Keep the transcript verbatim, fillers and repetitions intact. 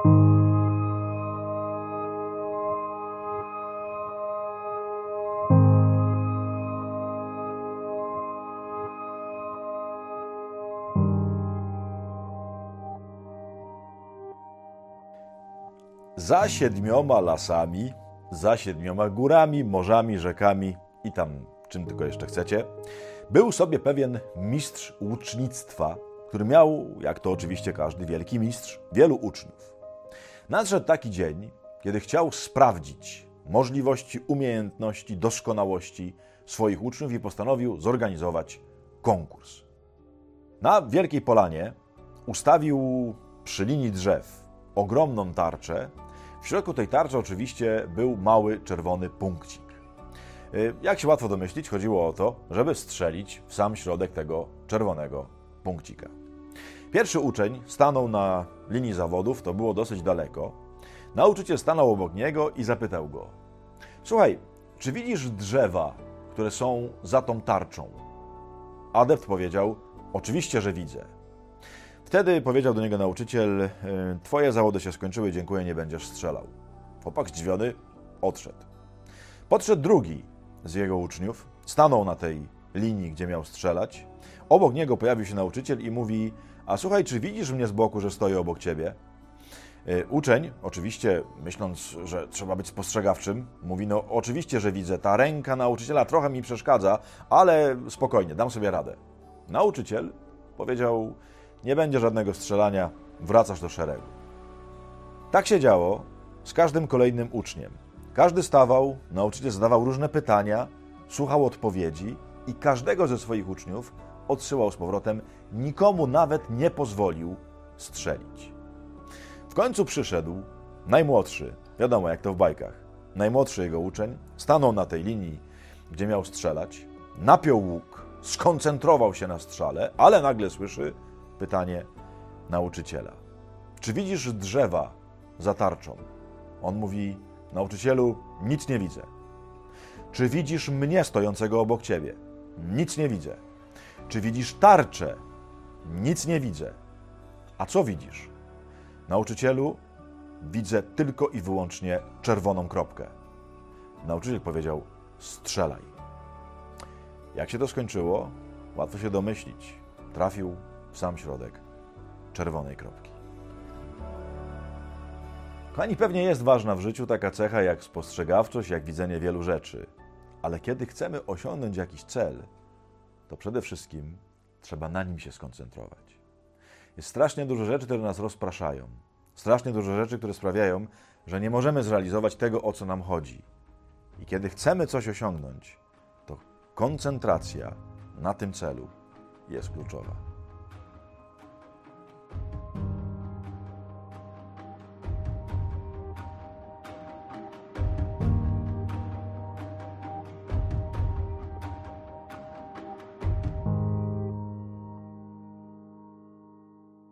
Za siedmioma lasami, za siedmioma górami, morzami, rzekami i tam czym tylko jeszcze chcecie, był sobie pewien mistrz łucznictwa, który miał, jak to oczywiście każdy wielki mistrz, wielu uczniów. Nadszedł taki dzień, kiedy chciał sprawdzić możliwości, umiejętności, doskonałości swoich uczniów i postanowił zorganizować konkurs. Na wielkiej polanie ustawił przy linii drzew ogromną tarczę. W środku tej tarczy oczywiście był mały czerwony punkcik. Jak się łatwo domyślić, chodziło o to, żeby strzelić w sam środek tego czerwonego punkcika. Pierwszy uczeń stanął na linii zawodów, to było dosyć daleko. Nauczyciel stanął obok niego i zapytał go: słuchaj, czy widzisz drzewa, które są za tą tarczą? Adept powiedział: oczywiście, że widzę. Wtedy powiedział do niego nauczyciel: twoje zawody się skończyły, dziękuję, nie będziesz strzelał. Chłopak zdziwiony odszedł. Podszedł drugi z jego uczniów, stanął na tej linii, gdzie miał strzelać. Obok niego pojawił się nauczyciel i mówi: a słuchaj, czy widzisz mnie z boku, że stoję obok ciebie? Uczeń, oczywiście myśląc, że trzeba być spostrzegawczym, mówi: no oczywiście, że widzę, ta ręka nauczyciela trochę mi przeszkadza, ale spokojnie, dam sobie radę. Nauczyciel powiedział: nie będzie żadnego strzelania, wracasz do szeregu. Tak się działo z każdym kolejnym uczniem. Każdy stawał, nauczyciel zadawał różne pytania, słuchał odpowiedzi i każdego ze swoich uczniów odsyłał z powrotem, nikomu nawet nie pozwolił strzelić. W końcu przyszedł najmłodszy, wiadomo jak to w bajkach, najmłodszy jego uczeń, stanął na tej linii, gdzie miał strzelać, napiął łuk, skoncentrował się na strzale, ale nagle słyszy pytanie nauczyciela: czy widzisz drzewa za tarczą? On mówi: nauczycielu, nic nie widzę. Czy widzisz mnie stojącego obok ciebie? Nic nie widzę. Czy widzisz tarczę? Nic nie widzę. A co widzisz? Nauczycielu, widzę tylko i wyłącznie czerwoną kropkę. Nauczyciel powiedział: strzelaj. Jak się to skończyło? Łatwo się domyślić. Trafił w sam środek czerwonej kropki. Kochani, pewnie jest ważna w życiu taka cecha jak spostrzegawczość, jak widzenie wielu rzeczy. Ale kiedy chcemy osiągnąć jakiś cel, to przede wszystkim trzeba na nim się skoncentrować. Jest strasznie dużo rzeczy, które nas rozpraszają. Strasznie dużo rzeczy, które sprawiają, że nie możemy zrealizować tego, o co nam chodzi. I kiedy chcemy coś osiągnąć, to koncentracja na tym celu jest kluczowa.